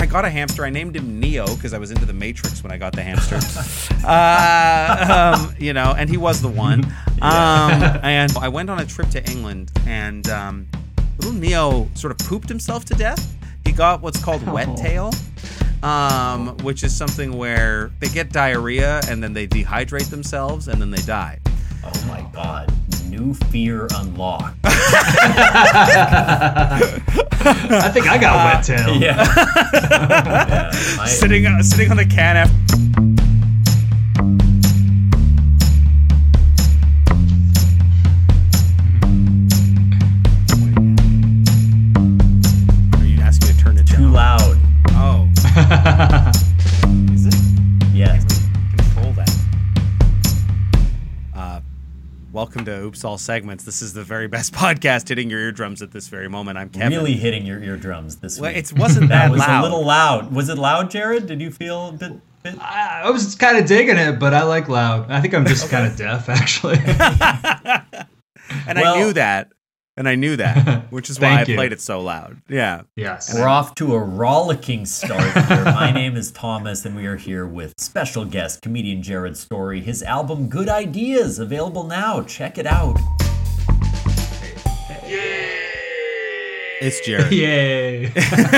got a hamster. I named him Neo because I was into the Matrix when I got the hamster. And he was the one. And I went on a trip to England, and little Neo sort of pooped himself to death. He got what's called wet tail, which is something where they get diarrhea and then they dehydrate themselves and then they die. Oh my God. New fear unlocked. I think I got wet tail. Yeah. Sitting on the can after. Are you asking me to turn it down? Too loud. Oh. Is it? Yeah. Control that. Welcome to Oops All Segments. This is the very best podcast hitting your eardrums at this very moment. I'm Kevin. Really hitting your eardrums this week. Well, it wasn't that was loud. a little loud. Was it loud, Jared? Did you feel a bit? I was kind of digging it, but I like loud. I think I'm just kind of deaf, actually. And I knew that, which is why I Thank you. played it so loud. Yeah. Yes. We're off to a rollicking start here. My name is Thomas, and we are here with special guest, comedian Jared Story. His album, Good Ideas, available now. Check it out. It's Jared. Yay.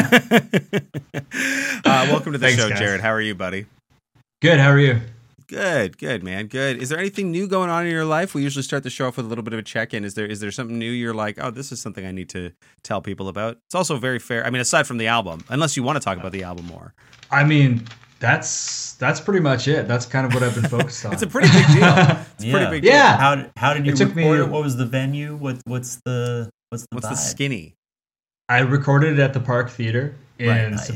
Welcome to the Thanks, show, guys. Jared. How are you, buddy? Good. How are you? Good, man. Good. Is there anything new going on in your life? We usually start the show off with a little bit of a check-in. Is there something new you're like, oh, this is something I need to tell people about? It's also very fair. I mean, aside from the album, unless you want to talk about the album more. I mean, that's pretty much it. That's kind of what I've been focused on. It's a pretty big deal. It's a pretty big deal. Yeah. How did you It took record me- it? What was the venue? What's the What's vibe? the skinny? I recorded it at the Park Theater in nice.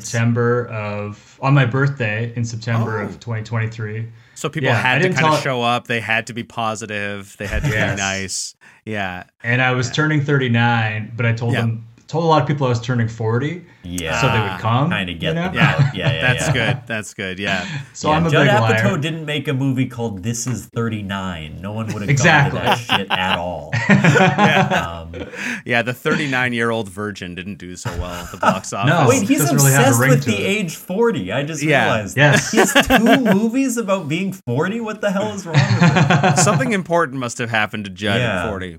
on my birthday in September Oh. of 2023. So people Yeah, I had to didn't kind of tell- show up. They had to be positive. They had to Yes. be nice. Yeah. And I was turning 39, but I told a lot of people I was turning 40. Yeah. So they would come. Kind of get you know? them Yeah. out. Yeah. That's yeah. good. That's good. Yeah. So Yeah, I'm a Judd big Apatow liar. didn't make a movie called This Is 39. No one would have Exactly. gone to that shit at all. Yeah, the 39-year-old virgin didn't do so well at the box office. No. Wait, he's doesn't really have a obsessed ring with to the it. age 40. I just Yeah. realized. Yes. He has 2 movies about being 40? What the hell is wrong with him? Something important must have happened to Judd Yeah. at 40.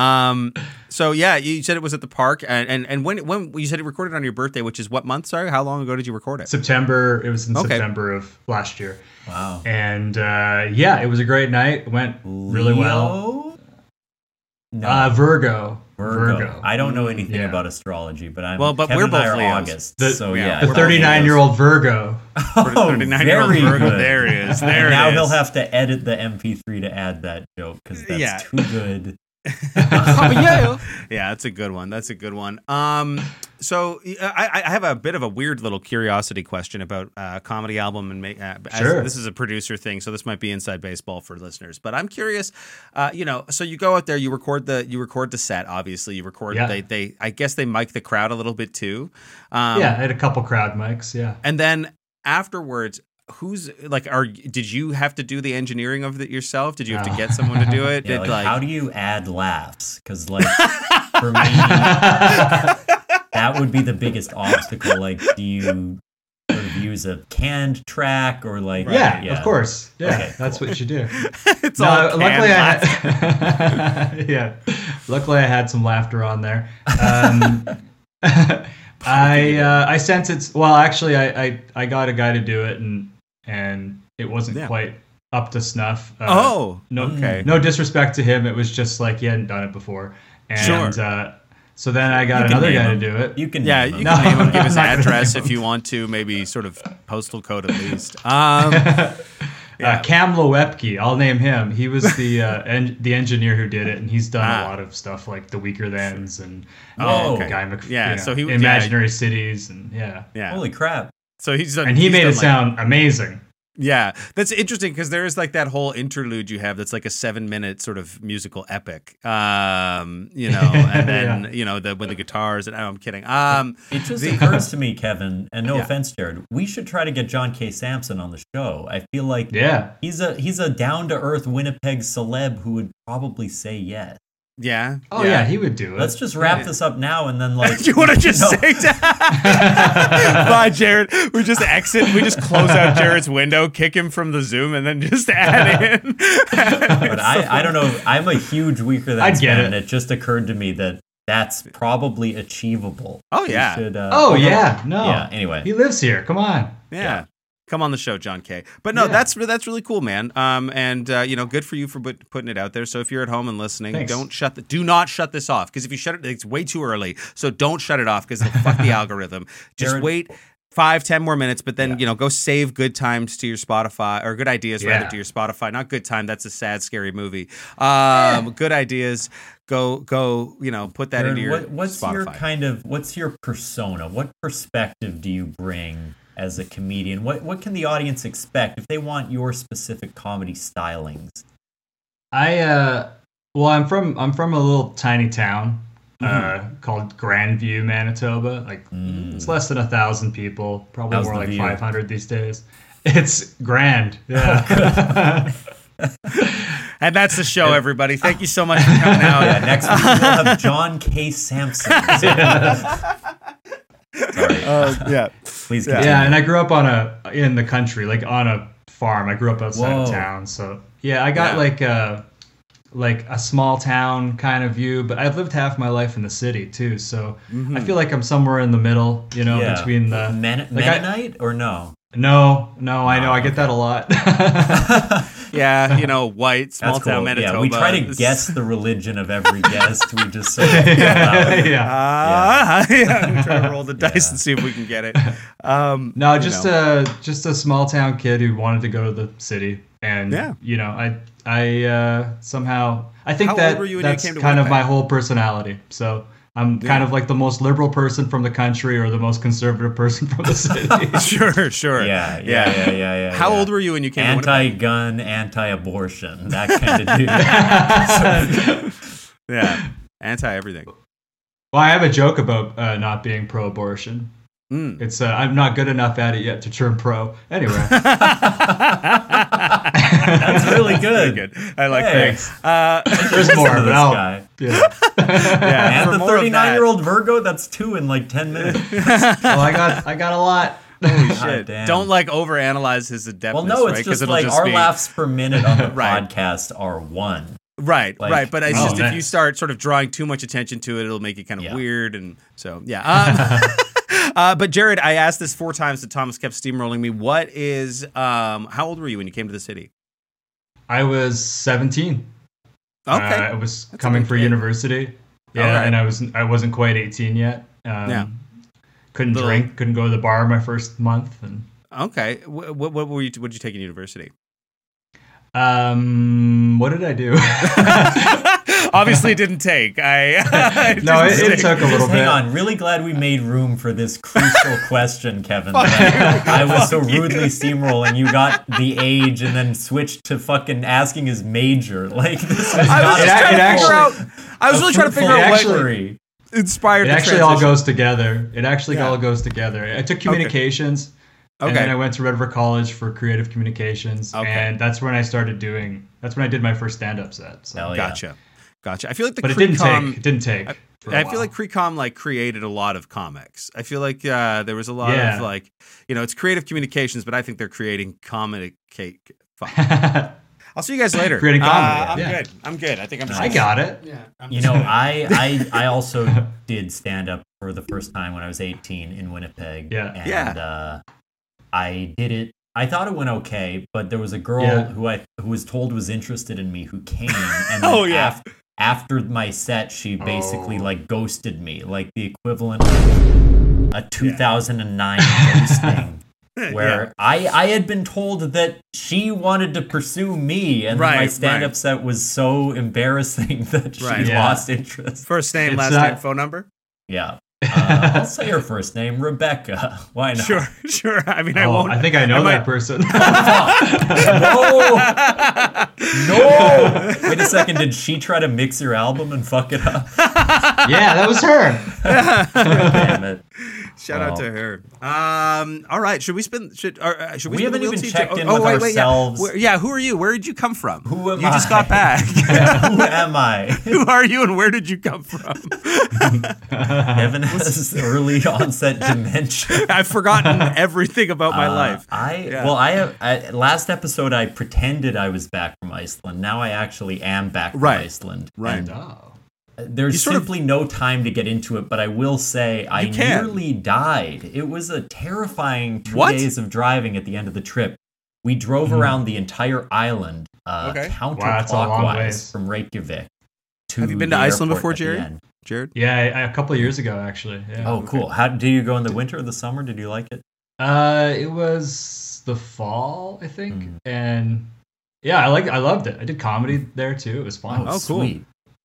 So yeah, you said it was at the park, and when you said it recorded on your birthday, which is what month? Sorry, how long ago did you record it? September. It was in Okay. September of last year. Wow. And it was a great night. It went really well. No. Virgo. I don't know anything Yeah. about astrology, but Well, but Kevin we're and I both are Leos. August. The- So yeah, yeah. The we're 39-year-old Virgo. Oh, 39-year-old very Virgo. good. There he is. There And it now is. he'll have to edit the MP3 to add that joke because that's Yeah. too good. Yeah, that's a good one. That's a good one. So I have a bit of a weird little curiosity question about comedy album and Sure. this is a producer thing, so this might be inside baseball for listeners. But I'm curious, so you go out there, you record the set. Obviously, you record. Yeah. They I guess they mic the crowd a little bit too. I had a couple crowd mics. Yeah. And then afterwards, did you have to do the engineering of it yourself? Did you have to get someone to do it? Yeah, Did, how do you add laughs? Because for me, that would be the biggest obstacle. Like, do you sort of use a canned track or Yeah, of course. Yeah, Okay, that's what you should do. it's all luckily canned I luckily I had some laughter on there. I sent it. Well, actually, I got a guy to do it, and it wasn't quite up to snuff. No disrespect to him. It was just like he hadn't done it before, and so then I got another guy to do it. You can Yeah, name you them. can name him, give his I'm not gonna address name if you want to, maybe sort of postal code at least. Cam Lewepke, I'll name him. He was the the engineer who did it, and he's done a lot of stuff like The Weaker Thans and Guy so he Imaginary Cities and Holy crap. So he's done, and he made done it sound amazing. Yeah, that's interesting because there is like that whole interlude you have that's like a 7-minute sort of musical epic, and then when the guitars and I'm kidding. It just occurs to me, Kevin, and no offense, Jared, we should try to get John K. Sampson on the show. I feel like he's a down to earth Winnipeg celeb who would probably say yes. Yeah. Oh yeah, he would do it. Let's just wrap this up now and then like. Do you want to just say that? Bye, Jared. We just exit. We just close out Jared's window, kick him from the Zoom, and then just add in. But I don't know. I'm a huge Weaker Than get fan, it. and it just occurred to me that that's probably achievable. Oh yeah. Yeah. Anyway, he lives here. Come on. Yeah. Come on the show, John K. But no, that's really cool, man. Good for you for putting it out there. So if you're at home and listening, do not shut this off, because if you shut it, it's way too early. So don't shut it off, because it'll fuck the algorithm. Just Jared, wait 5-10 more minutes, but then go save Good Times to your Spotify, or Good Ideas rather to your Spotify. Not Good Time. That's a sad, scary movie. Good Ideas. Go. Put that Jared, into your what's Spotify. What's your persona? What perspective do you bring as a comedian? What can the audience expect if they want your specific comedy stylings? I'm from a little tiny town called Grandview, Manitoba. It's less than 1,000 people, probably more like 500 these days. It's grand. Yeah. And that's the show, everybody. Thank you so much for coming out. Yeah, next week we'll have John K. Sampson. Sorry. Please continue. Yeah, and I grew up in the country, like on a farm. I grew up outside of town, so yeah, I got like a small town kind of view, but I've lived half my life in the city too, so I feel like I'm somewhere in the middle, between the Mennonite or no? No, I know. I get that a lot. Yeah, white, small town Manitoba. Yeah, we try to guess the religion of every guest. We just sort of we try to roll the dice and see if we can get it. No, just a small town kid who wanted to go to the city, and I somehow I think that's kind of my whole personality. So I'm kind of like the most liberal person from the country, or the most conservative person from the city. Sure. Yeah. How old were you when you came to Winnipeg? Anti-gun, anti-abortion, that kind of dude. Yeah, anti-everything. Well, I have a joke about not being pro-abortion. It's I'm not good enough at it yet to turn pro. Anyway. That's really good. I like that. There's more, but I'll... And the 39-year-old Virgo, that's 2 in like 10 minutes. Well, I got a lot. Holy shit. Don't overanalyze his adeptness. Well, no, it's just like our laughs per minute on the podcast are 1. Right. But it's just if you start sort of drawing too much attention to it, it'll make it kind of weird. And so, but Jared, I asked this 4 times that Thomas kept steamrolling me. How old were you when you came to the city? I was 17. Okay. I was coming for university. Yeah, and I wasn't quite 18 yet. Couldn't drink, couldn't go to the bar my first month. And okay. What did you take in university? What did I do? Obviously, it didn't take. It took a little bit. Hang on. Really glad we made room for this crucial question, Kevin. I was so rudely steamrolling. You got the age and then switched to fucking asking his major. Like this was I was really trying to figure out what inspired. It actually all goes together. All goes together. I took communications. Okay. And then I went to Red River College for creative communications, and that's when I did my first stand-up set. So. Gotcha. I feel like it didn't take. I feel like Crecom created a lot of comics. I feel like there was a lot of it's creative communications, but I think they're creating comedy cake. I'll see you guys later. Creating comedy. I'm good. I think I'm. I got it. Yeah. I also did stand-up for the first time when I was 18 in Winnipeg. Yeah. And I did it. I thought it went okay, but there was a girl who was told was interested in me who came, and then after my set, she basically ghosted me, like the equivalent of a 2009 ghosting, where I had been told that she wanted to pursue me, and my stand-up set was so embarrassing that she lost interest. First name, last name, phone number. Yeah. I'll say her first name, Rebecca. Why not? Sure. I mean, I won't. I think I know that person. No. Wait a second. Did she try to mix your album and fuck it up? Yeah, that was her. Damn it. Shout out to her. All right. Should we spin? Should we haven't even checked in with ourselves. Yeah. Who are you? Where did you come from? Who am I? You just got back. Who am I? Who are you and where did you come from? Evan has early onset dementia. I've forgotten everything about my life. Last episode I pretended I was back from Iceland. Now I actually am back from Iceland. Right. There's simply no time to get into it, but I will say I nearly died. It was a terrifying 2 days of driving at the end of the trip. We drove around the entire island counterclockwise from Reykjavik to Have you been to Iceland before, Jared? Yeah, a couple of years ago, actually. Yeah. Oh, cool. How do you go in the winter or the summer? Did you like it? It was the fall, I think. And yeah, I loved it. I did comedy there too. It was fun. Oh, cool. Sweet.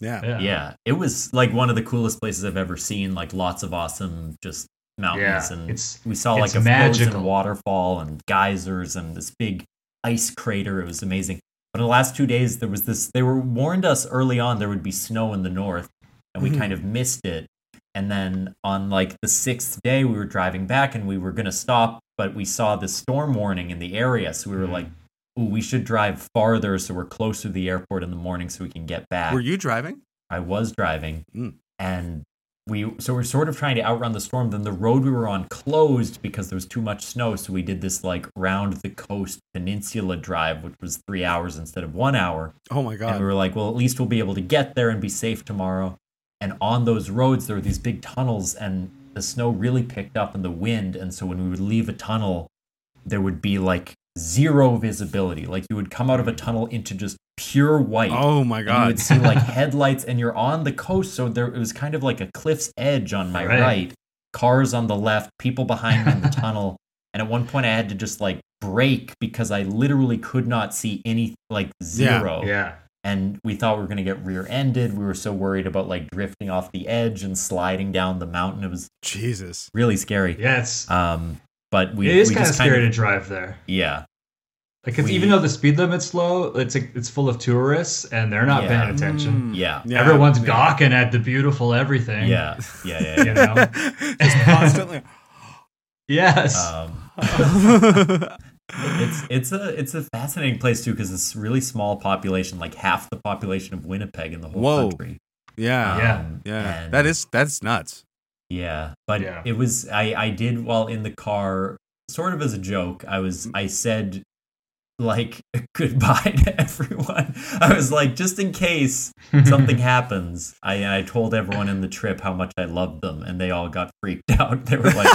Yeah. It was like one of the coolest places I've ever seen. Like lots of awesome just mountains, and we saw like a frozen waterfall and geysers and this big ice crater. It was amazing. But in the last 2 days, there was this. They warned us early on there would be snow in the north, and we kind of missed it. And then on like the 6th day, we were driving back, and we were gonna stop, but we saw this storm warning in the area, so we were like, ooh, we should drive farther so we're closer to the airport in the morning so we can get back. Were you driving? I was driving. And we're sort of trying to outrun the storm. Then the road we were on closed because there was too much snow. So we did this like round the coast peninsula drive, which was 3 hours instead of 1 hour. Oh my God. And we were like, well, at least we'll be able to get there and be safe tomorrow. And on those roads, there were these big tunnels, and the snow really picked up in the wind. And so when we would leave a tunnel, there would be like zero visibility. Like you would come out of a tunnel into just pure white. Oh my God. And you would see like headlights, and you're on the coast. So it was kind of like a cliff's edge on my right, cars on the left, people behind me in the tunnel. And at one point I had to just like brake because I literally could not see any, like zero. Yeah. And we thought we were going to get rear-ended. We were so worried about like drifting off the edge and sliding down the mountain. It was really scary. Yeah, it's but it is kind of scary to drive there. Yeah. Like even though the speed limit's low, it's full of tourists and they're not paying attention. Yeah. Everyone's gawking at the beautiful everything. Yeah. You know? Just constantly. Yes. It's a fascinating place too, because it's a really small population, like half the population of Winnipeg in the whole country. Yeah. That's nuts. Yeah, but it was I did while in the car, sort of as a joke. I said like goodbye to everyone. I was like, just in case something happens. I told everyone in the trip how much I loved them, and they all got freaked out. They were like,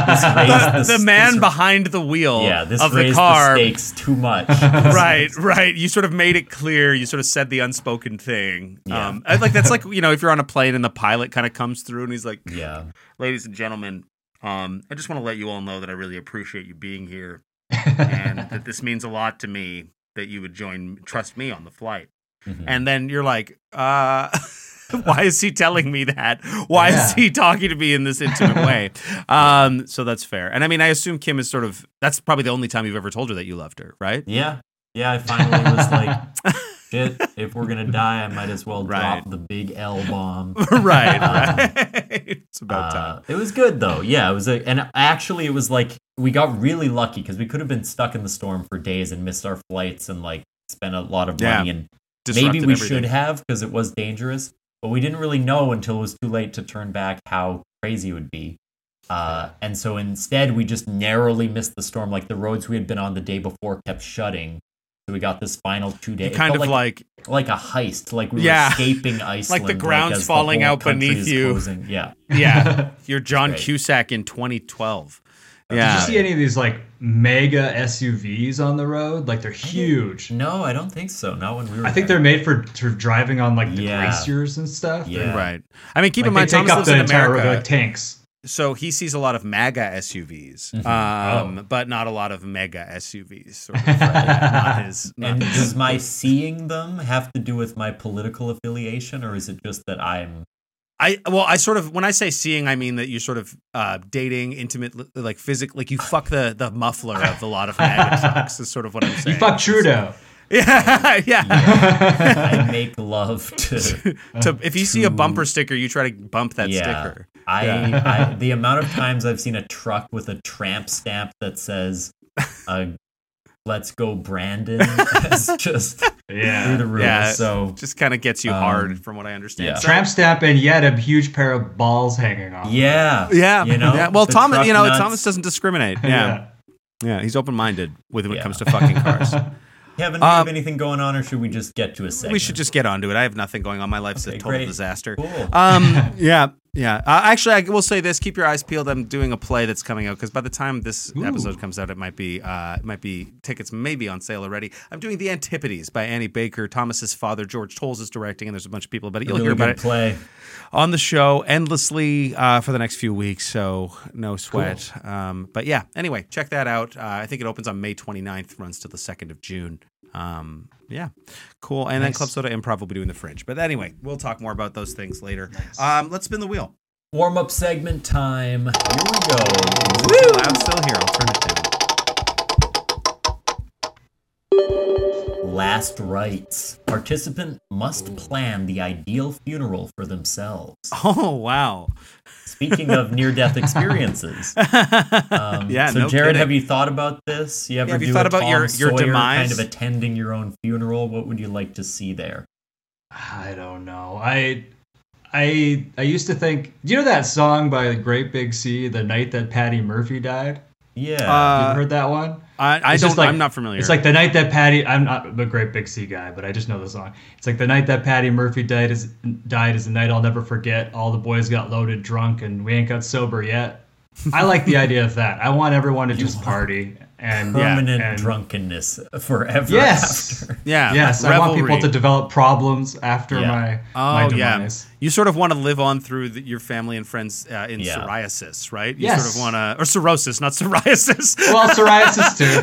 the man behind the wheel of the car the stakes too much. right. You sort of made it clear. You sort of said the unspoken thing. Yeah. Like that's like, you know, if you're on a plane and the pilot kind of comes through and he's like, yeah, ladies and gentlemen, I just want to let you all know that I really appreciate you being here. And that this means a lot to me that you would trust me on the flight. And then you're like, why is he telling me that? Why is he talking to me in this intimate way? So that's fair. And I mean, I assume Kim is that's probably the only time you've ever told her that you loved her, right? Yeah. I finally was like, shit, if we're going to die, I might as well drop the big L bomb. Right. It's about time. It was good though. Yeah, it was like, we got really lucky because we could have been stuck in the storm for days and missed our flights and like spent a lot of money, and maybe we should have because it was dangerous, but we didn't really know until it was too late to turn back how crazy it would be. And so instead we just narrowly missed the storm. Like the roads we had been on the day before kept shutting. So we got this final 2 days. Kind of like a heist, like we were escaping Iceland. Like the ground's falling out beneath you. Closing. Yeah. You're John Cusack in 2012. Did you see any of these like mega SUVs on the road? Like they're huge. No, I don't think so. Not when we were. I think they're made for driving on like the glaciers and stuff. Yeah, right. I mean, keep in mind, Thomas lives in America. Road, like tanks. So he sees a lot of MAGA SUVs, but not a lot of mega SUVs. Sort of, does my seeing them have to do with my political affiliation, or is it just that I sort of, when I say seeing, I mean that you're sort of dating, intimate, like physically, like you fuck the muffler of a lot of MAGA trucks is sort of what I'm saying. You fuck Trudeau. Yeah. I make love to if you see a bumper sticker, you try to bump that sticker. The amount of times I've seen a truck with a tramp stamp that says, "Let's go, Brandon," is just through the roof. Yeah, so just kind of gets you hard, from what I understand. Yeah. Tramp stamp and yet a huge pair of balls hanging off. Yeah. You know. Yeah. Well, Thomas doesn't discriminate. Yeah. Yeah, he's open-minded when it comes to fucking cars. Kevin, do you have anything going on, or should we just get to a segment? We should just get onto it. I have nothing going on. My life's a total disaster. Cool. Yeah. Actually, I will say this: keep your eyes peeled. I'm doing a play that's coming out because by the time this episode comes out, it might be tickets maybe on sale already. I'm doing The Antipodes by Annie Baker. Thomas's father, George Tolles, is directing, and there's a bunch of people about it. You'll hear about it play on the show endlessly for the next few weeks, so no sweat. Cool. But yeah, anyway, check that out. I think it opens on May 29th, runs till the 2nd of June. Yeah, cool. And then Club Soda Improv will be doing the Fringe. But anyway, we'll talk more about those things later. Nice. Let's spin the wheel. Warm-up segment time. Here we go. Woo! I'm still here. I'll turn it down. Last rites. Participant must plan the ideal funeral for themselves. Oh, wow. Speaking of near-death experiences. So Jared, have you thought about this? You ever thought about your demise? Kind of attending your own funeral? What would you like to see there? I don't know. I used to think, do you know that song by Great Big Sea, The Night That Patty Murphy Died? Yeah. You heard that one? I'm not familiar. It's like the night that Patty, I'm not a Great Big Sea guy, but I just know the song. It's like the night that Patty Murphy died is the night I'll never forget. All the boys got loaded drunk and we ain't got sober yet. I like the idea of that. I want everyone to just party. And permanent drunkenness forever. Yes. After. Yeah. Yes. Revelry. I want people to develop problems after my demise. Yeah. You sort of want to live on through your family and friends in psoriasis, right? You sort of want to, or cirrhosis, not psoriasis. Well, psoriasis too.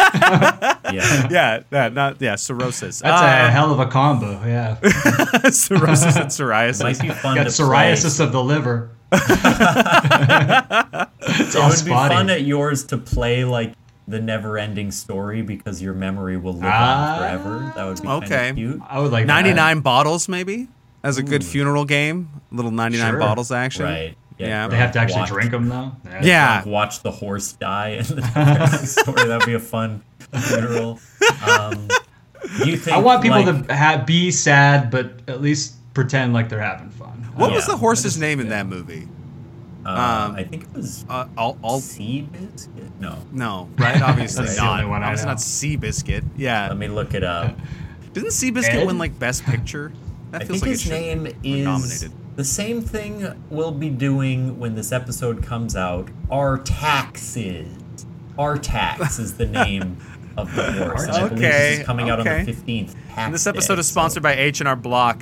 Cirrhosis. That's a hell of a combo. Yeah. Cirrhosis and psoriasis. Might be fun. Got psoriasis of the liver. It would be fun at yours to play like the never-ending story because your memory will live on forever. That would be kind of cute. I would like 99 bottles maybe as a good funeral game. Little 99 bottles action. Right. Yeah. They have to actually drink them though. Yeah. Like watch the horse die in the never-ending story. That'd be a fun funeral. You think I want people to be sad, but at least pretend like they're having fun. What was the horse's name in that movie? I think it was Seabiscuit. No, right? Obviously That's the only one I know. Obviously not Seabiscuit. Yeah. Let me look it up. Didn't Seabiscuit win like Best Picture? I think his name is nominated. The same thing we'll be doing when this episode comes out. Artaxes. Artax is the name of the horse. And I believe this is coming out on the 15th. And this episode is sponsored by H&R Block.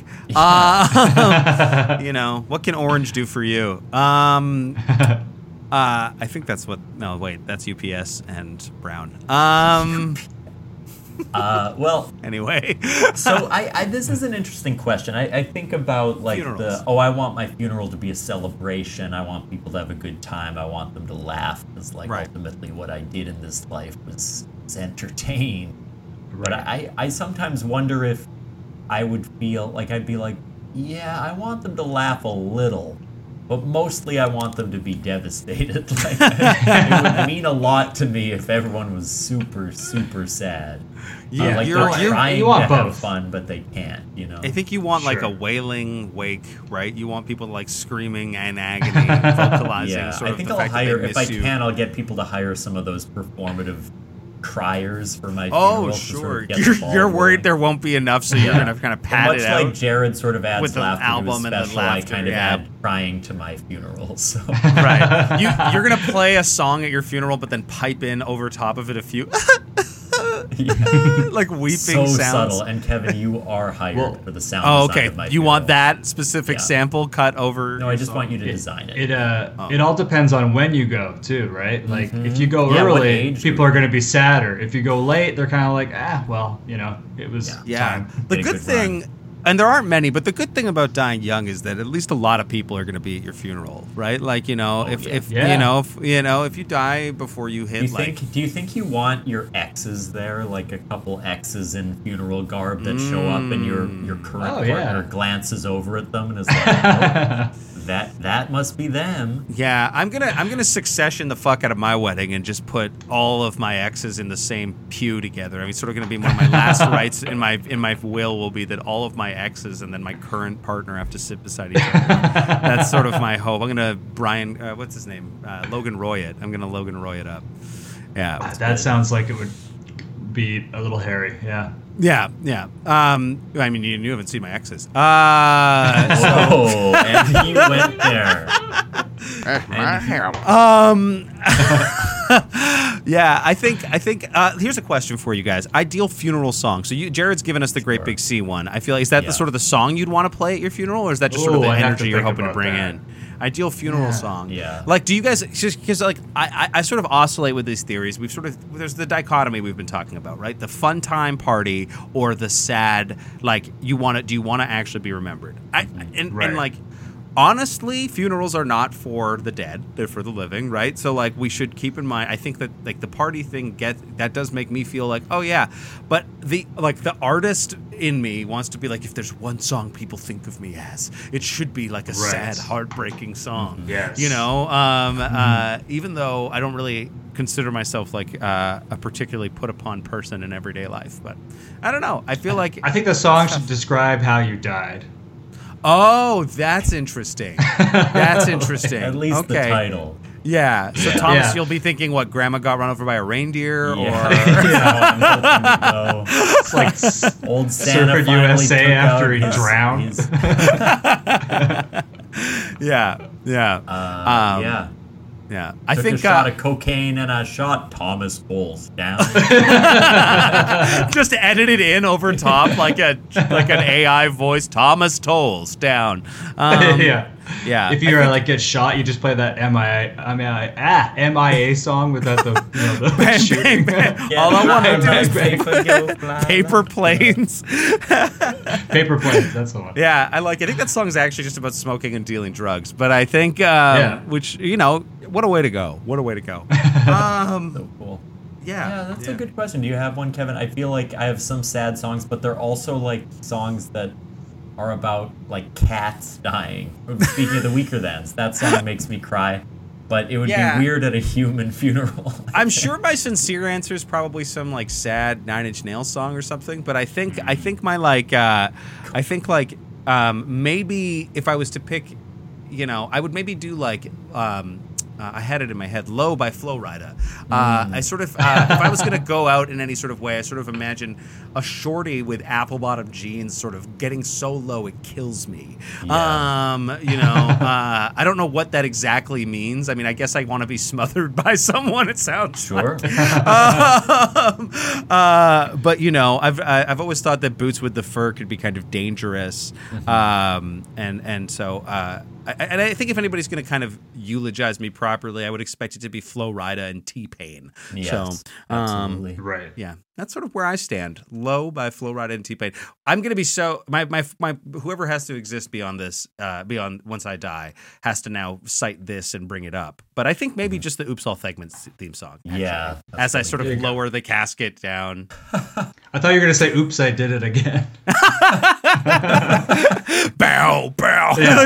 You know, what can Orange do for you? I think that's that's UPS and Brown. Well, anyway. So this is an interesting question. I think about like funerals. I want my funeral to be a celebration. I want people to have a good time. I want them to laugh because ultimately what I did in this life was entertain. Right. But I sometimes wonder if I would feel like I'd be like, yeah, I want them to laugh a little, but mostly I want them to be devastated. Like, it would mean a lot to me if everyone was super, super sad. Yeah, like you want to have fun, but they can't. You know. I think you want like a wailing wake, right? You want people like screaming in agony, and vocalizing. Yeah, sort I of think the I'll fact hire that if I can. I'll get people to hire some of those performative criers for my funeral. Oh, sure. You're worried there won't be enough, so you're gonna kind of pad it out. Much like Jared sort of adds with the laughter album to his and special, the laughter, I kind of add crying to my funeral. So right, you're gonna play a song at your funeral, but then pipe in over top of it a few. Like weeping so sounds. Subtle. And Kevin, you are hired for the sound design of my you funeral. Want that specific sample cut over? No, I just want you to design it. It all depends on when you go too, right? Like if you go early, people are going to be sadder. If you go late, they're kind of like, it was time. The good thing and there aren't many, but the good thing about dying young is that at least a lot of people are going to be at your funeral, right? Like, if you die before you hit, do you think you want your exes there, like a couple exes in funeral garb that show up and your current partner glances over at them and is like, oh, that must be them. Yeah, I'm gonna succession the fuck out of my wedding and just put all of my exes in the same pew together. I mean, sort of gonna be one of my last rites in my will will be that all of my exes and then my current partner have to sit beside each other. That's sort of my hope. I'm gonna what's his name? Logan Roy it. I'm gonna Logan Roy it up. Yeah, that sounds like it would be a little hairy. Yeah. Yeah. I mean, you haven't seen my exes. And you went there. Yeah, I think. Here's a question for you guys. Ideal funeral song. So Jared's given us the Great Big Sea one. I feel like, is that the sort of the song you'd want to play at your funeral, or is that just sort of the energy you're hoping to bring in? Ideal funeral song. Yeah. Like, do you guys, because like I sort of oscillate with these theories. There's the dichotomy we've been talking about, right? The fun time party or the sad, like, do you want to actually be remembered? And like, honestly, funerals are not for the dead; they're for the living, right? So, like, we should keep in mind. I think that like the party thing that does make me feel like, oh yeah, but the artist in me wants to be like, if there's one song people think of me as, it should be like a sad, heartbreaking song. Yes, even though I don't really consider myself like a particularly put upon person in everyday life, but I don't know. I feel like I think the song should describe how you died. Oh, that's interesting. That's interesting. At least the title. Yeah. So Thomas, you'll be thinking, what, Grandma got run over by a reindeer, or it's like old Santa Surfing USA after he drowned. Yeah. Yeah. I think a shot of cocaine and I shot Thomas Bowles down. Just edit it in over top like an AI voice. Thomas Tolles down. Yeah. If you get shot, you just play that MIA song without the bang, shooting. Bang, bang. All I want to do is paper planes. Paper planes. That's the one. Yeah, I like it. I think that song is actually just about smoking and dealing drugs. But I think, which what a way to go. What a way to go. So cool. Yeah, that's a good question. Do you have one, Kevin? I feel like I have some sad songs, but they're also like songs that are about like cats dying. Speaking of the Weaker Thans, that song makes me cry. But it would be weird at a human funeral. I'm sure my sincere answer is probably some like sad Nine Inch Nails song or something. But I think my maybe if I was to pick, I would maybe do like. I had it in my head, Low by Flo Rida. I sort of, if I was going to go out in any sort of way, I sort of imagine a shorty with apple-bottom jeans sort of getting so low it kills me. Yeah. I don't know what that exactly means. I mean, I guess I want to be smothered by someone, it sounds sure. Like. But, I've always thought that boots with the fur could be kind of dangerous. And so... And I think if anybody's going to kind of eulogize me properly, I would expect it to be Flo Rida and T-Pain. Yes, so, absolutely. Right. Yeah, that's sort of where I stand. Low by Flo Rida and T-Pain. I'm going to be my whoever has to exist beyond this, beyond once I die, has to now cite this and bring it up. But I think maybe just the Oops All Segments theme song. Actually, as I sort of lower the casket down. I thought you were going to say, "Oops, I did it again." Bow, bow. Yeah.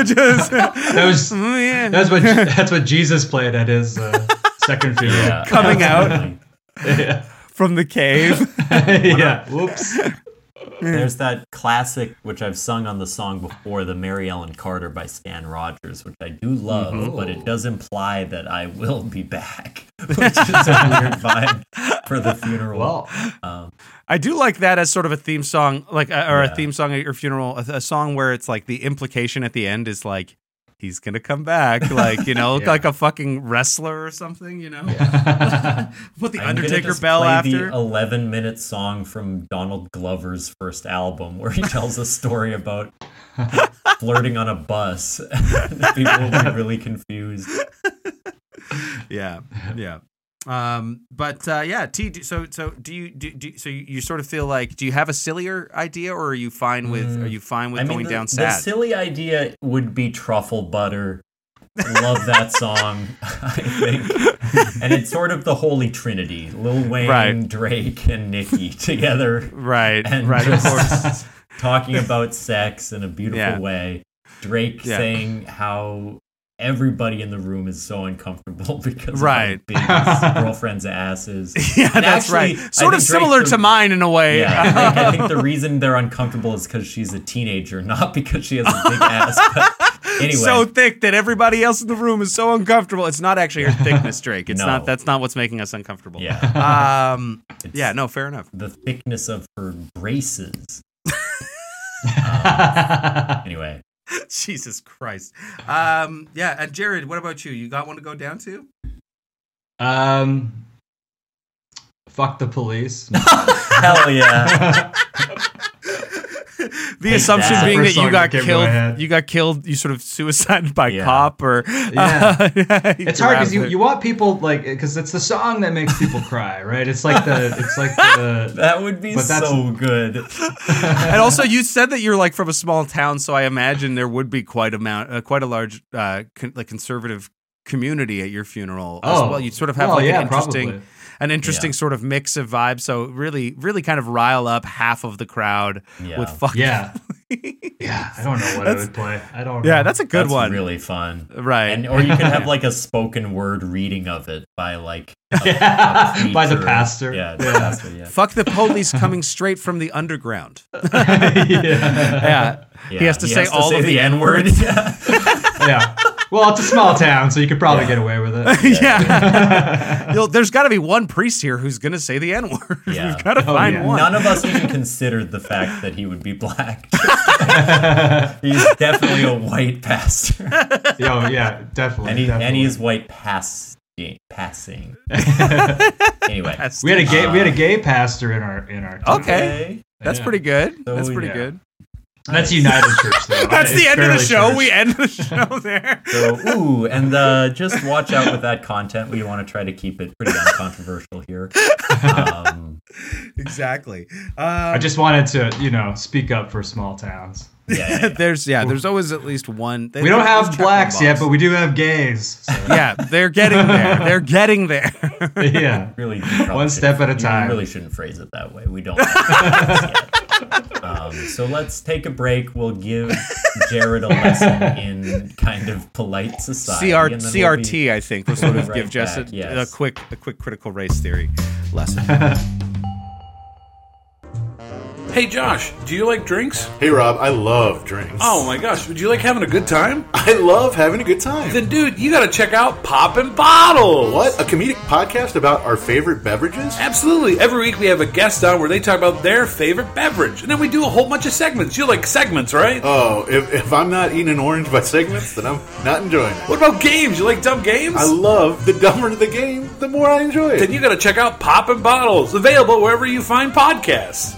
That's what Jesus played at his second funeral. Coming out from the cave. Whoops. There's that classic, which I've sung on the song before, the Mary Ellen Carter by Stan Rogers, which I do love, but it does imply that I will be back, which is a weird vibe for the funeral. Well, I do like that as sort of a theme song, like a theme song at your funeral, a song where it's like the implication at the end is like, he's gonna come back, like like a fucking wrestler or something, Put the Undertaker bell after. The 11-minute song from Donald Glover's first album, where he tells a story about flirting on a bus. People will be really confused. Yeah. T. So do you sort of feel like, do you have a sillier idea, or are you fine with going down sad? The silly idea would be Truffle Butter. Love that song, I think. And it's sort of the Holy Trinity: Lil Wayne, Drake, and Nicki together. Right. And of course. Talking about sex in a beautiful way. Drake saying how everybody in the room is so uncomfortable because of how big his girlfriend's ass is. Yeah, and that's actually, right. Sort of similar to mine in a way. Yeah, I think the reason they're uncomfortable is because she's a teenager, not because she has a big ass. But anyway. So thick that everybody else in the room is so uncomfortable. It's not actually her thickness, Drake. It's not. That's not what's making us uncomfortable. Yeah. No, fair enough. The thickness of her braces. Anyway. Jesus Christ. And Jared, what about you? You got one to go down to? Fuck the police. Hell yeah. The assumption being that you got killed, you sort of suicided by cop, or it's hard because you want people, like, because it's the song that makes people cry, right? It's like the that would be so good. And also, you said that you're like from a small town, so I imagine there would be quite a large conservative community at your funeral as well. You sort of have an interesting sort of mix of vibes. So really, really kind of rile up half of the crowd with fucking. Yeah. I don't know what I would play. I don't know. Yeah, that's a good one. Really fun. Right. Or you could have like a spoken word reading of it by like by the pastor. Yeah, the pastor, yeah. Fuck the police coming straight from the underground. Yeah. He has to say all of the N-word. Yeah. Well, it's a small town, so you could probably get away with it. There's got to be one priest here who's going to say the N-word. Yeah. We've got to find one. None of us even considered the fact that he would be black. He's definitely a white pastor. Oh, yeah, definitely. And he is white passing. Anyway, we had a gay pastor in our town. Okay. That's pretty good. That's pretty good. That's United Church, though. That's the end of the show. We end the show there. So, just watch out with that content. We want to try to keep it pretty uncontroversial here. Exactly. I just wanted to, speak up for small towns. Yeah. There's always at least one. We don't have blacks yet, but we do have gays. So. Yeah, they're getting there. They're getting there. Yeah. Really, one step at a time. You really shouldn't phrase it that way. We don't have yet. So let's take a break. We'll give Jared a lesson in kind of polite society. CRT, I think, will sort of give Jess a quick critical race theory lesson. Hey Josh, do you like drinks? Hey Rob, I love drinks. Oh my gosh, would you like having a good time? I love having a good time. Then dude, you gotta check out Poppin' Bottles! What? A comedic podcast about our favorite beverages? Absolutely. Every week we have a guest on where they talk about their favorite beverage. And then we do a whole bunch of segments. You like segments, right? Oh, if I'm not eating an orange by segments, then I'm not enjoying it. What about games? You like dumb games? I love the dumber the game, the more I enjoy it. Then you gotta check out Poppin' Bottles, available wherever you find podcasts.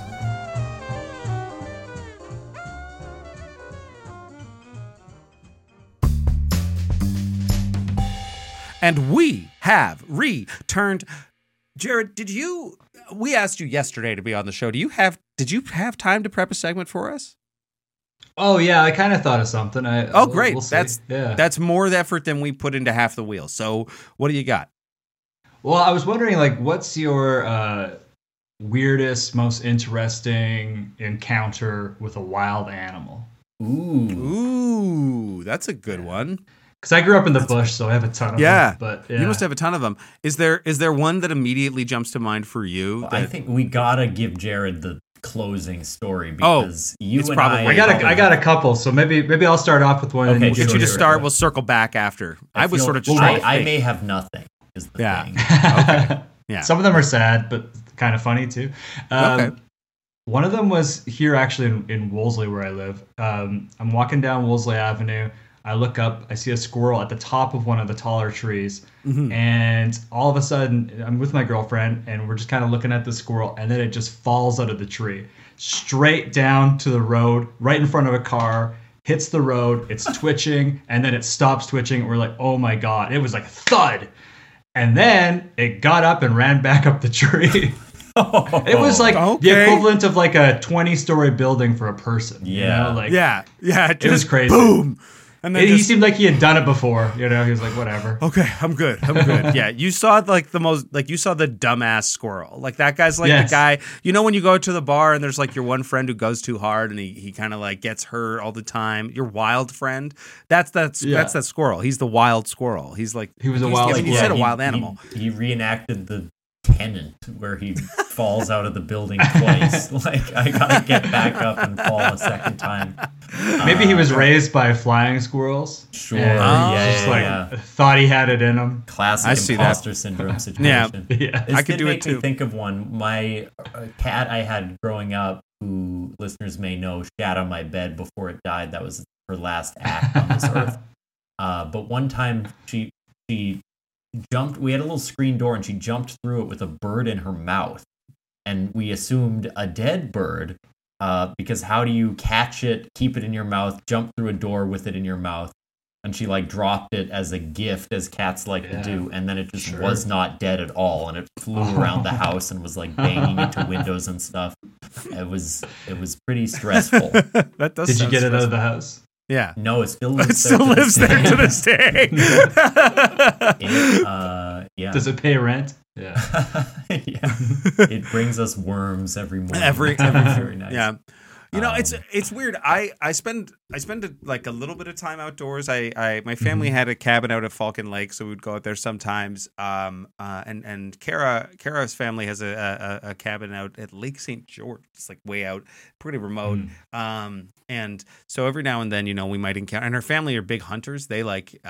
And we have returned. Jared, we asked you yesterday to be on the show. Did you have time to prep a segment for us? Oh yeah, I kind of thought of something. Great. We'll that's more effort than we put into Half the Wheel. So what do you got? Well, I was wondering, what's your weirdest, most interesting encounter with a wild animal? Ooh, that's a good one. Because I grew up in the bush, so I have a ton of them. But you must have a ton of them. Is there one that immediately jumps to mind for you? I think we gotta give Jared the closing story because I got a couple, so maybe I'll start off with one. Okay, and you just start. We'll circle back after. I was sort of just. I may have nothing. Is the thing. Okay. Yeah. Some of them are sad, but kind of funny too. Okay. One of them was here actually in Wolseley, where I live. I'm walking down Wolseley Avenue. I look up, I see a squirrel at the top of one of the taller trees, and all of a sudden, I'm with my girlfriend, and we're just kind of looking at the squirrel, and then it just falls out of the tree, straight down to the road, right in front of a car, hits the road, it's twitching, and then it stops twitching, and we're like, oh my god, it was like a thud, And then it got up and ran back up the tree. It was like the equivalent of like a 20-story building for a person. Yeah. You know? Like, yeah. It was crazy. Boom. And then he seemed like he had done it before. You know, he was like, whatever. Okay, I'm good. Yeah, you saw like you saw the dumbass squirrel. Like that guy's like the guy. You know when you go to the bar and there's like your one friend who goes too hard and he kind of like gets hurt all the time. Your wild friend. That's that squirrel. He's the wild squirrel. He's like he was a wild. You said a wild animal. He reenacted the Tenant where he falls out of the building twice. Like, I gotta get back up and fall a second time. Maybe he was raised by flying squirrels. Sure. Thought he had it in him. Classic imposter syndrome situation. Yeah. This I could do it too. Me think of one. My cat I had growing up, who listeners may know, shat on my bed before it died. That was her last act on this earth. But one time she jumped. We had a little screen door, and she jumped through it with a bird in her mouth, and we assumed a dead bird, because how do you catch it, keep it in your mouth, jump through a door with it in your mouth? And she like dropped it as a gift, as cats like to do, and then it just was not dead at all, and it flew around the house and was like banging into windows and stuff. It was pretty stressful. That does. Did you get stressful. it out of the house? Yeah. No, it still lives there to this day. Yeah. Does it pay rent? Yeah. Yeah. It brings us worms every morning. Every very nice. Yeah. You know, it's weird. I spend like a little bit of time outdoors. My family had a cabin out at Falcon Lake, so we'd go out there sometimes. And Kara's family has a cabin out at Lake St. George. It's like way out, pretty remote. And so every now and then, you know, we might encounter. And her family are big hunters. They'll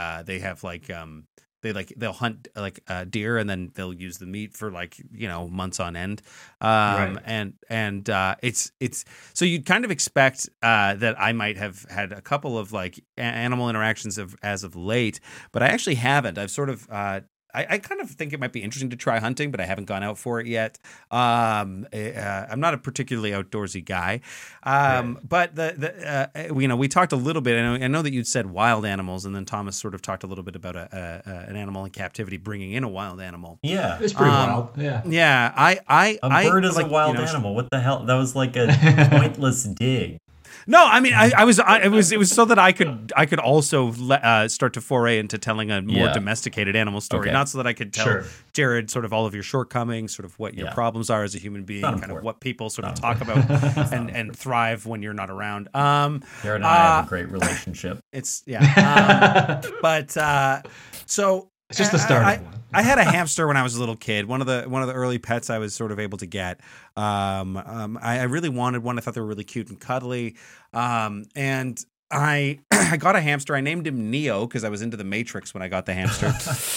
hunt like deer, and then they'll use the meat for like, you know, months on end. And it's so you'd kind of expect that I might have had a couple of like animal interactions as of late, but I actually haven't. I've sort of I kind of think it might be interesting to try hunting, but I haven't gone out for it yet. I'm not a particularly outdoorsy guy, but you know, we talked a little bit. I know that you'd said wild animals, and then Thomas sort of talked a little bit about an animal in captivity, bringing in a wild animal. Yeah, it's pretty wild. Yeah, yeah. A bird is like, a wild animal. What the hell? That was like a pointless dig. No, I mean, it was so that I could also start to foray into telling a more domesticated animal story, not so that I could tell Jared sort of all of your shortcomings, sort of what your problems are as a human being, kind of what people sort of talk about and thrive when you're not around. Jared and I have a great relationship. It's but so. It's just the start. I had a hamster when I was a little kid. One of the early pets I was sort of able to get. I really wanted one. I thought they were really cute and cuddly. And I got a hamster. I named him Neo because I was into the Matrix when I got the hamster.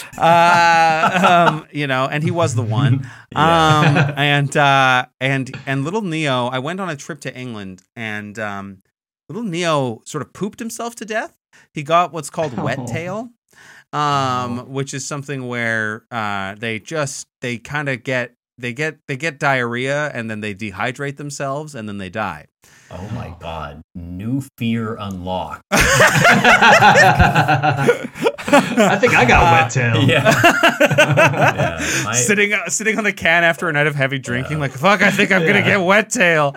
You know, and he was the one. And little Neo, I went on a trip to England, and little Neo sort of pooped himself to death. He got what's called wet tail. Which is something where they kind of get diarrhea, and then they dehydrate themselves, and then they die. Oh my God! New fear unlocked. I think I got wet tail. Sitting on the can after a night of heavy drinking, like fuck. I think I'm gonna get wet tail.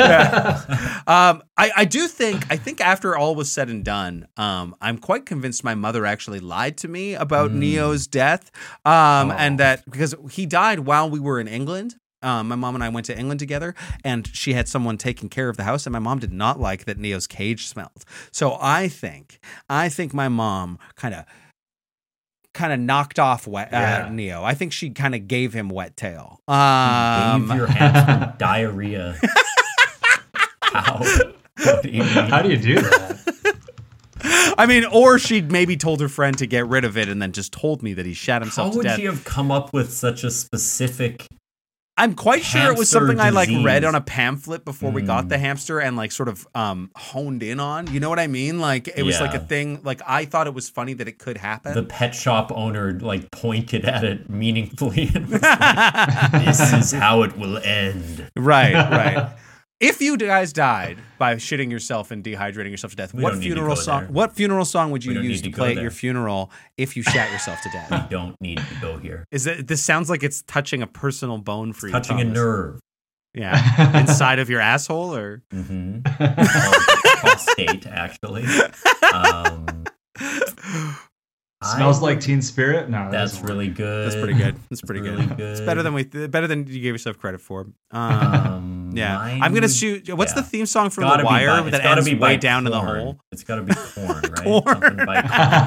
I think after all was said and done, I'm quite convinced my mother actually lied to me about Neo's death, and that because he died while we were in England. My mom and I went to England together, and she had someone taking care of the house, and my mom did not like that Neo's cage smelled. So I think my mom kind of knocked off Neo. I think she kind of gave him wet tail. Gave your hamster diarrhea. How do you do that? I mean, or she'd maybe told her friend to get rid of it and then just told me that he shat himself to death. How would she have come up with such a specific... I'm quite sure it was something I like read on a pamphlet before we got the hamster and like sort of honed in on. You know what I mean? Like it was like a thing. Like I thought it was funny that it could happen. The pet shop owner like pointed at it meaningfully and was like, "This is how it will end." Right. If you guys died by shitting yourself and dehydrating yourself to death, what funeral song would you use to play at your funeral if you shat yourself to death? We don't need to go here. This sounds like it's touching a personal bone for you. Touching a nerve. Yeah. Inside of your asshole or? Mm-hmm. Prostate, actually. Smells like Teen Spirit? No, that's really good. That's pretty good. That's pretty really good. It's better than you gave yourself credit for. Yeah, I'm gonna shoot. What's the theme song from The Wire that ends way down in the hole? It's got to be Korn, right? Korn. By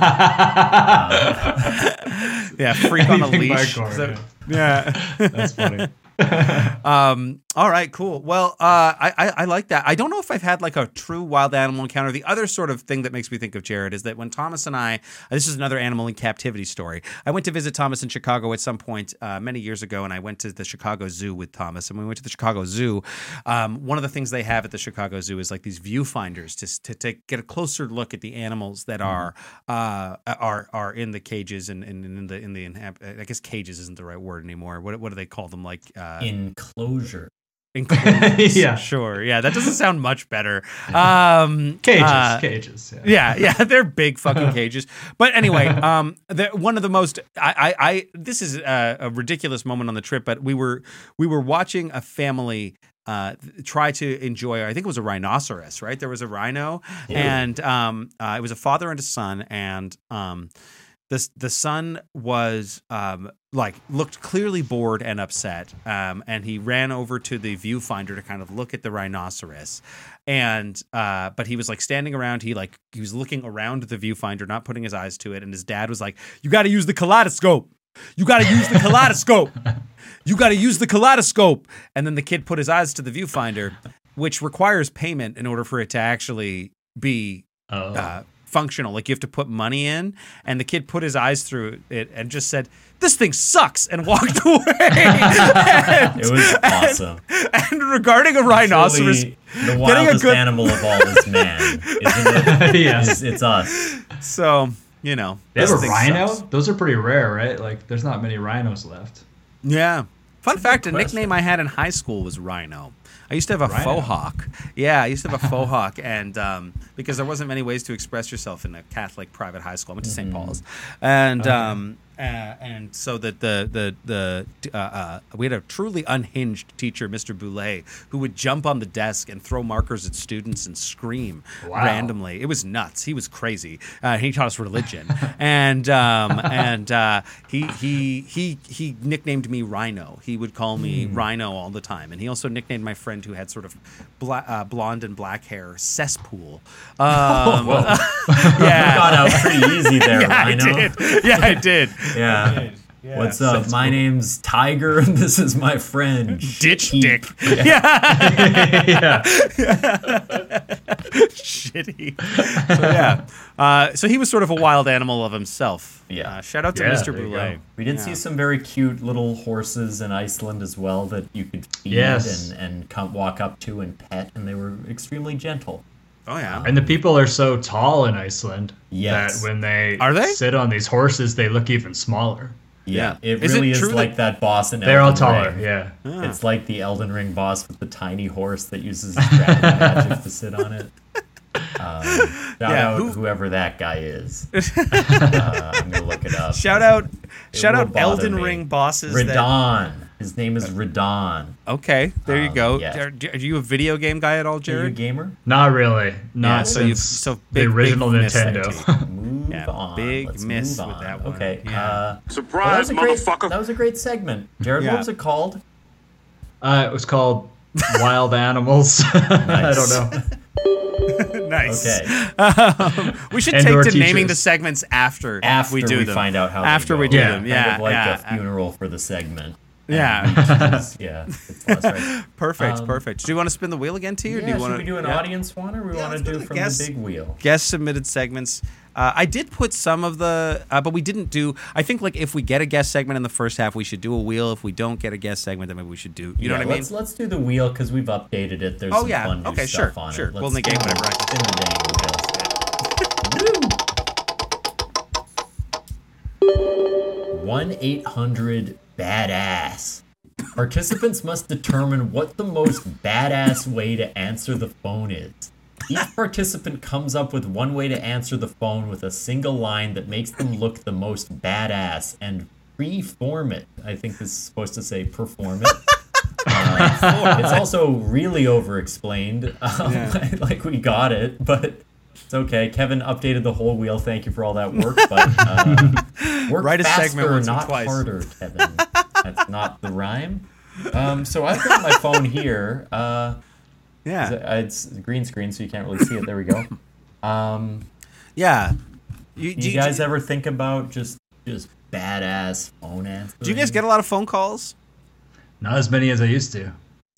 Korn. Yeah, Freak on a Leash. Korn, yeah, that's funny. All right, cool. Well, I like that. I don't know if I've had like a true wild animal encounter. The other sort of thing that makes me think of Jared is that when Thomas and I, this is another animal in captivity story. I went to visit Thomas in Chicago at some point many years ago, and I went to the Chicago Zoo with Thomas. And when we went to the Chicago Zoo, one of the things they have at the Chicago Zoo is like these viewfinders to get a closer look at the animals that are in the cages and in the I guess cages isn't the right word anymore. What do they call them? Like enclosure. Yeah, sure. Yeah, that doesn't sound much better. Cages. Yeah, they're big fucking cages. But anyway, one of the most this is a ridiculous moment on the trip, but we were watching a family try to enjoy, I think it was a rhinoceros, right? There was a rhino, and it was a father and a son, and the son was looked clearly bored and upset, and he ran over to the viewfinder to kind of look at the rhinoceros, and but he was like standing around. He was looking around the viewfinder, not putting his eyes to it. And his dad was like, "You got to use the kaleidoscope. You got to use the kaleidoscope. You got to use the kaleidoscope." And then the kid put his eyes to the viewfinder, which requires payment in order for it to actually be functional. Like you have to put money in, and the kid put his eyes through it and just said, "This thing sucks," and walked away. It was awesome. And regarding a rhinoceros, the wildest animal of all is man, isn't it? Yes, it's us. So they have a rhino. Sucks. Those are pretty rare, right? Like there's not many rhinos left. Yeah. Fun fact: a nickname I had in high school was Rhino. I used to have a faux hawk. Yeah, I used to have a faux hawk, and because there wasn't many ways to express yourself in a Catholic private high school. I went to St. Paul's, and so that we had a truly unhinged teacher, Mr. Boulay, who would jump on the desk and throw markers at students and scream randomly. It was nuts. He was crazy. He taught us religion, and he nicknamed me Rhino. He would call me Rhino all the time, and he also nicknamed my friend who had sort of blonde and black hair Cesspool. Yeah, you got out pretty easy there, Rhino. I did. Yeah. What's up? My name's Tiger, and this is my friend Ditch Dick. Yeah. Shitty. So he was sort of a wild animal of himself. Yeah. Shout out to Mr. Boulay. We did see some very cute little horses in Iceland as well that you could feed and come walk up to and pet, and they were extremely gentle. Oh yeah, and the people are so tall in Iceland that when they sit on these horses, they look even smaller. Yeah, it really is like that boss in Elden Ring. They're all taller, yeah. It's like the Elden Ring boss with the tiny horse that uses dragon magic to sit on it. Shout out whoever that guy is. I'm gonna look it up. Shout out Elden Ring bosses. Radon. His name is Radon. Okay, there you go. Yeah. Are you a video game guy at all, Jared? Are you a gamer? Not really. Not since the original Nintendo. Move on. Big miss with that one. Okay. Surprise, motherfucker. That was a great segment. Jared, what was it called? It was called Wild Animals. I don't know. Nice. Okay. We should take to naming the segments after we do them. Find out how after we do them. Yeah. Kind of like a funeral for the segment. Yeah. It's right. Perfect. Do you want to spin the wheel again, T? Or do you want to do an audience one, or we want to do from the big wheel? Guest submitted segments. I did put some of the, but we didn't do. I think like if we get a guest segment in the first half, we should do a wheel. If we don't get a guest segment, then maybe we should do. You know what I mean? Let's do the wheel because we've updated it. There's some fun new stuff on it. Sure. We'll negate whatever. Spin the dang wheel. 1-800-BADASS. Participants must determine what the most badass way to answer the phone is. Each participant comes up with one way to answer the phone with a single line that makes them look the most badass and perform it. I think this is supposed to say perform it. It's also really over-explained. Like we got it, but it's okay. Kevin updated the whole wheel. Thank you for all that work. But work Write a faster, segment once or not twice. harder, Kevin. That's not the rhyme. So I've got my phone here. It's green screen, so you can't really see it. There we go. Yeah. Do you guys ever think about just badass phone answers? Do you guys get a lot of phone calls? Not as many as I used to.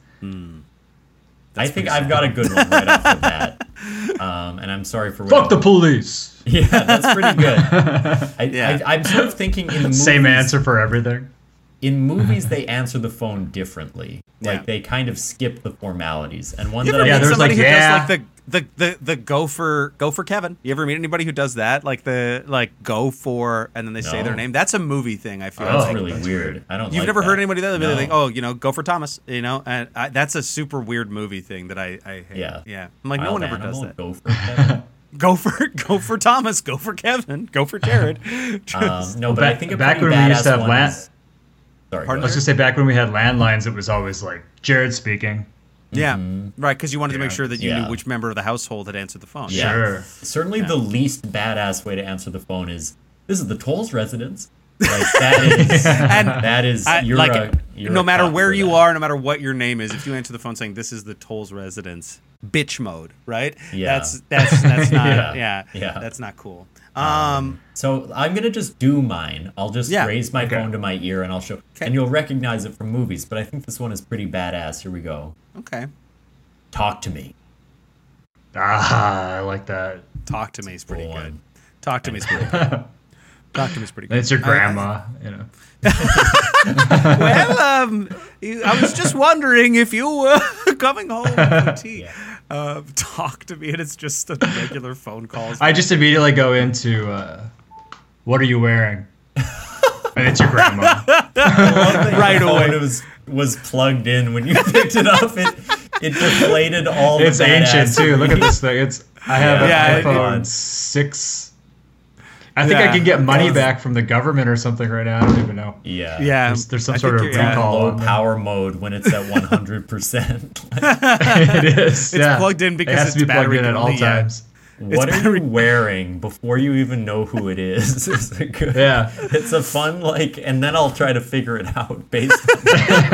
I think I've got a good one right off the bat. And I'm sorry for Fuck the police. Yeah, that's pretty good. I'm sort of thinking in movies, same answer for everything. In movies, they answer the phone differently. Like they kind of skip the formalities. And one that there's somebody who does like the go for Kevin. You ever meet anybody who does that? Like go for, and then they say their name. That's a movie thing. I feel that's like. really weird. I don't. You've never heard anybody that No. be like, go for Thomas. And that's a super weird movie thing that I hate. Yeah. I'm like, no one ever does that. Go for Kevin. Go for Thomas. Go for Kevin. Go for Jared. No, but I think back when we used to have Sorry. I was just say back when we had landlines, it was always like Jared speaking. Yeah, right. Because you wanted to make sure that you knew which member of the household had answered the phone. Yeah. Sure. Certainly, the least badass way to answer the phone is, "This is the Tolls residence." Like that is. No matter where you are, no matter what your name is, if you answer the phone saying "This is the Tolls residence," bitch mode, right? Yeah. That's not. Yeah. That's not cool. So I'm gonna just do mine. I'll just raise my phone to my ear and I'll show, and you'll recognize it from movies. But I think this one is pretty badass. Here we go. Okay. Talk to me. I like that. Talk to me is pretty good. Talk to me is pretty good. Talk to me is pretty good. It's your grandma, you know. Well, I was just wondering if you were coming home for tea. Talk to me, and it's just a regular phone call. I just immediately go into, what are you wearing? And it's your grandma. Right away. It was plugged in when you picked it up. It deflated all the It's ancient, too. Look at this thing. I have an iPhone 6. I think I can get money back from the government or something right now. I don't even know. Yeah. There's some sort of recall. Low power mode when it's at 100%. It is. It's plugged in because it has to be plugged in at all times. What are you wearing before you even know who it is? It's a fun, and then I'll try to figure it out based on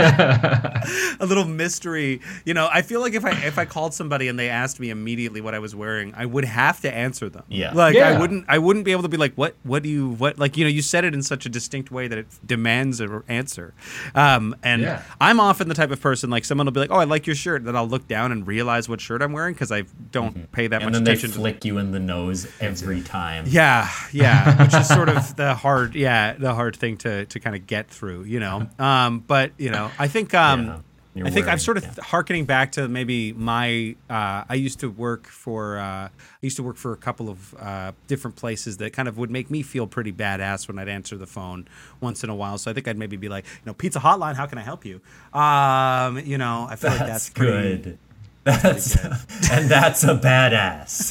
a little mystery. I feel like if I called somebody and they asked me immediately what I was wearing, I would have to answer them. I wouldn't be able to be like, what do you, you said it in such a distinct way that it demands an answer. I'm often the type of person, like someone will be like, oh, I like your shirt. Then I'll look down and realize what shirt I'm wearing because I don't pay that much attention to flick you in the nose every time. Yeah, which is sort of the hard thing to kind of get through, But I think I'm sort of hearkening back to maybe my. I used to work for a couple of different places that kind of would make me feel pretty badass when I'd answer the phone once in a while. So I think I'd maybe be like, Pizza Hotline, how can I help you? I feel like that's good. That's a badass.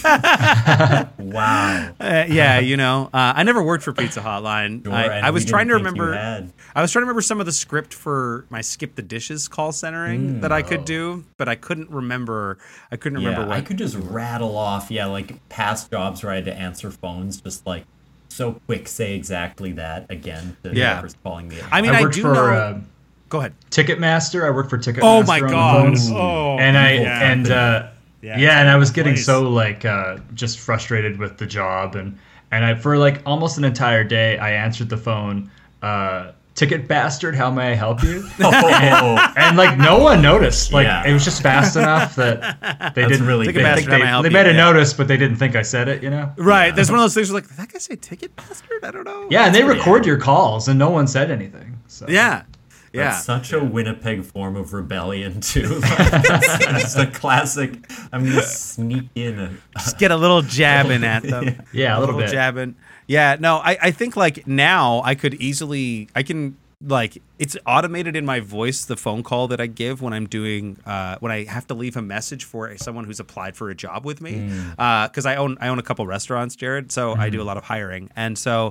Wow. I never worked for Pizza Hotline. Sure, I was trying to remember. I was trying to remember some of the script for my Skip the Dishes call centering that I could do, but I couldn't remember. I could just rattle off, past jobs where I had to answer phones, just so quick. Say exactly that again. To whoever's calling me. I mean, I do know. Go ahead. Ticketmaster. I work for Ticketmaster. Oh my god! And I was getting so just frustrated with the job, and I for almost an entire day I answered the phone. Ticket bastard, how may I help you? and no one noticed. It was just fast enough that they didn't really. They made a notice, but they didn't think I said it. Right. There's one of those things where did that guy say ticket bastard? I don't know. Yeah, and they record your calls, and no one said anything. So. Yeah. That's such a Winnipeg form of rebellion, too. It's a classic. I'm going to sneak in. Just get a little jab in at them. Yeah, a little bit. Jab in. Yeah, no, I think now I can like it's automated in my voice, the phone call that I give when I'm doing when I have to leave a message for someone who's applied for a job with me, because I own a couple restaurants, Jared, so I do a lot of hiring, and so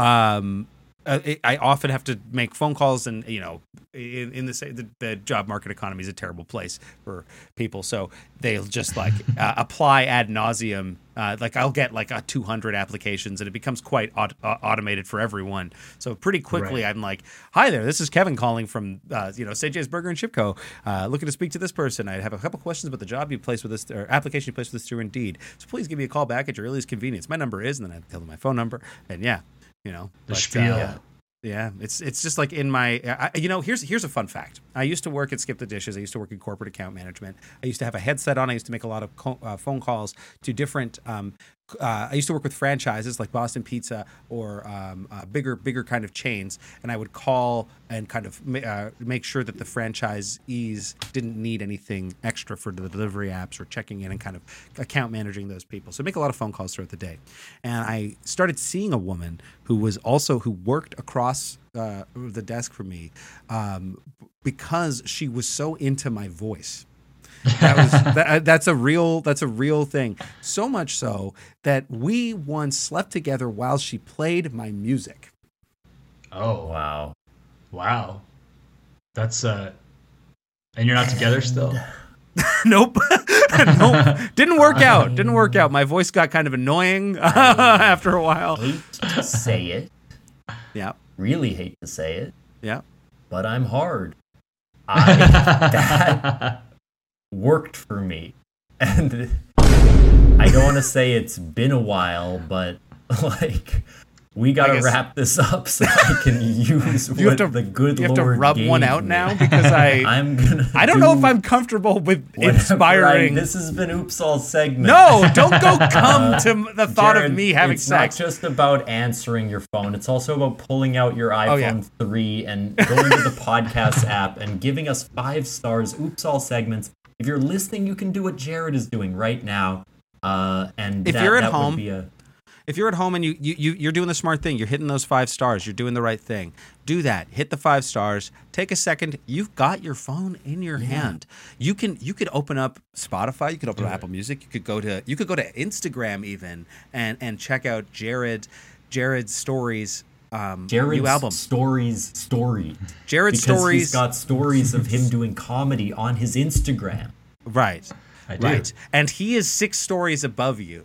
I often have to make phone calls, and in the job market economy is a terrible place for people, so they'll just like apply ad nauseum. Like I'll get like 200 applications, and it becomes quite automated for everyone. So pretty quickly, I'm like, "Hi there, this is Kevin calling from St. James Burger and Shipco. Looking to speak to this person. I have a couple questions about the job you placed with this or application you placed with us through Indeed. So please give me a call back at your earliest convenience. My number is," and then I tell them my phone number, and the spiel. Yeah, it's just like in my, here's a fun fact. I used to work at Skip the Dishes. I used to work in corporate account management. I used to have a headset on. I used to make a lot of phone calls to different, I used to work with franchises like Boston Pizza or bigger kind of chains. And I would call and kind of make sure that the franchisees didn't need anything extra for the delivery apps or checking in and kind of account managing those people. So I make a lot of phone calls throughout the day. And I started seeing a woman who worked across the desk from me because she was so into my voice. That's a real thing. So much so that we once slept together while she played my music. Oh wow, that's and you're not together still? Nope. Didn't work out. My voice got kind of annoying after a while. Hate to say it. Yeah. Really hate to say it. Yeah. But I'm hard. That worked for me. And I don't want to say it's been a while, but like we got to wrap this up so I can use the good Lord. You have to rub one out now because I don't know if I'm comfortable with inspiring. This has been Oops All segment. No, don't come to the thought Jared, of me having it's sex. It's not just about answering your phone. It's also about pulling out your iPhone 3 and going to the podcast app and giving us 5 stars. Oops All segments. If you're listening, you can do what Jared is doing right now. And if you're at home. If you're at home and you're doing the smart thing, you're hitting those 5 stars, you're doing the right thing. Do that. Hit the 5 stars. Take a second. You've got your phone in your hand. You could open up Spotify. You could open up Apple Music. You could go to Instagram even and check out Jared's Stories. Jared's new album. Stories. Jared's Stories. He's got stories of him doing comedy on his Instagram. Right. I do. Right. And he is 6 stories above you.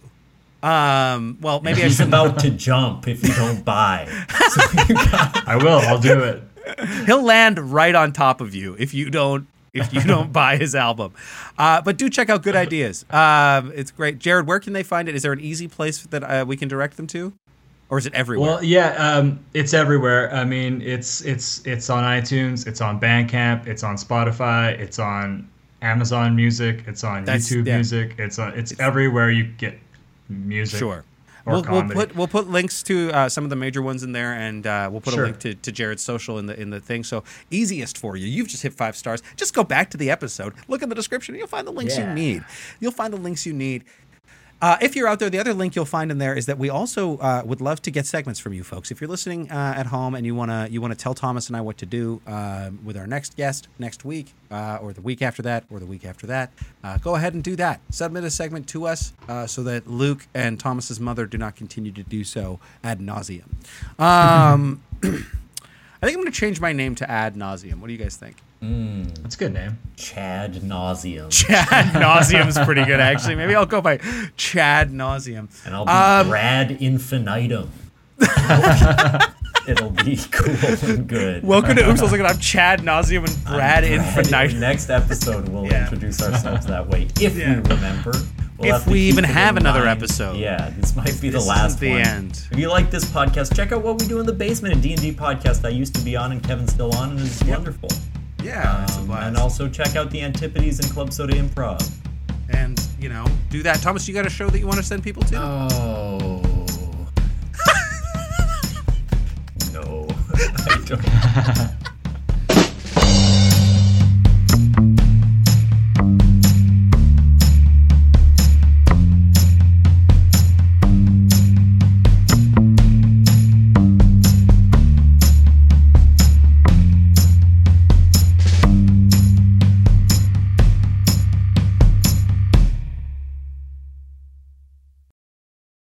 Well, maybe he's about to jump if you don't buy. So I will. I'll do it. He'll land right on top of you if you don't buy his album. But do check out Good Ideas. It's great. Jared, where can they find it? Is there an easy place that we can direct them to, or is it everywhere? Well, yeah, it's everywhere. I mean, it's on iTunes, it's on Bandcamp, it's on Spotify, it's on Amazon Music, it's on YouTube Music, it's everywhere you get music. Sure. We'll put links to some of the major ones in there, and we'll put a link to Jared's social in the thing. So easiest for you. You've just hit 5 stars. Just go back to the episode, look in the description, and you'll find the links you need. You'll find the links you need. If you're out there, the other link you'll find in there is that we also would love to get segments from you folks. If you're listening at home and you wanna tell Thomas and I what to do with our next guest next week, or the week after that, or the week after that, go ahead and do that. Submit a segment to us so that Luke and Thomas's mother do not continue to do so ad nauseum. I think I'm going to change my name to Ad Nauseum. What do you guys think? That's a good name. Chad Nauseum. Chad Nauseum's pretty good, actually. Maybe I'll go by Chad Nauseum. And I'll be Brad Infinitum. It'll be cool and good. Welcome to Oops, I'm Chad Nauseum and Brad Infinitum. Next episode, we'll introduce ourselves that way, if we remember. If we even have another episode. Yeah, this might be the last one. End. If you like this podcast, check out What We Do in the Basement, a D&D podcast I used to be on and Kevin's still on, and it's wonderful. Yeah, it's a blast. And also check out the Antipodes and Club Soda Improv. And, do that. Thomas, you got a show that you want to send people to? Oh. No, I don't.